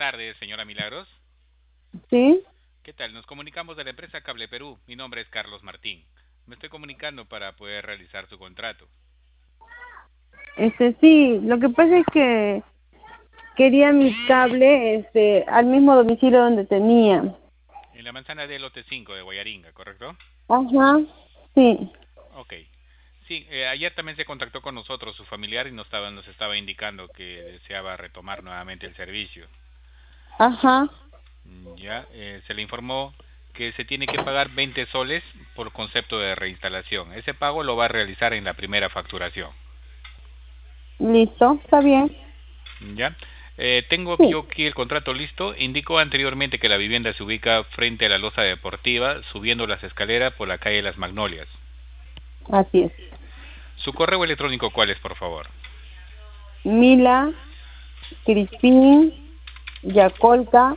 tardes, señora Milagros. Sí, ¿Qué tal? Nos comunicamos de la empresa Cable Perú. Mi nombre es Carlos Martín. Me estoy comunicando para poder realizar su contrato. sí, lo que pasa es que quería mi cable, al mismo domicilio donde tenía. En la manzana del lote 5 de Guayaringa, ¿correcto? Ajá, sí, Ok. Sí, ayer también se contactó con nosotros su familiar y nos estaba indicando que deseaba retomar nuevamente el servicio. ajá, Ya, se le informó que se tiene que pagar 20 soles por concepto de reinstalación. Ese pago lo va a realizar en la primera facturación. listo, está bien. ¿Ya? Tengo Sí, yo aquí el contrato listo. Indicó anteriormente que la vivienda se ubica frente a la loza deportiva, subiendo las escaleras por la calle Las Magnolias. así es. ¿Su correo electrónico cuál es, por favor? Mila, Crispín, Yacolca,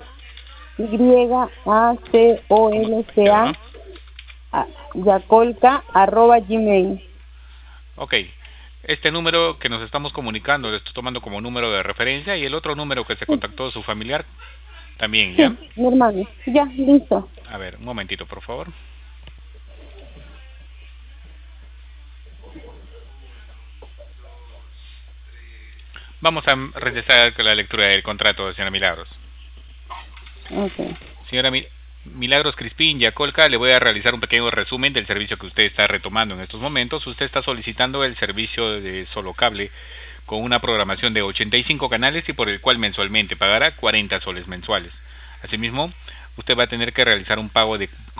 ¿Cómo? Reitero, Yacolca, ¿no? Yacolca, @gmail. Ok. Este número que nos estamos comunicando lo estoy tomando como número de referencia y el otro número que se Sí, contactó su familiar también, ¿ya? sí, mi hermano. Ya, listo. A ver, un momentito, por favor. Vamos a regresar con la lectura del contrato, señora Milagros. Okay. Señora Milagros Crispín Yacolca, le voy a realizar un pequeño resumen del servicio que usted está retomando en estos momentos. Usted está solicitando el servicio de solo cable con una programación de 85 canales y por el cual mensualmente pagará 40 soles mensuales. Asimismo, usted va a tener que realizar un pago de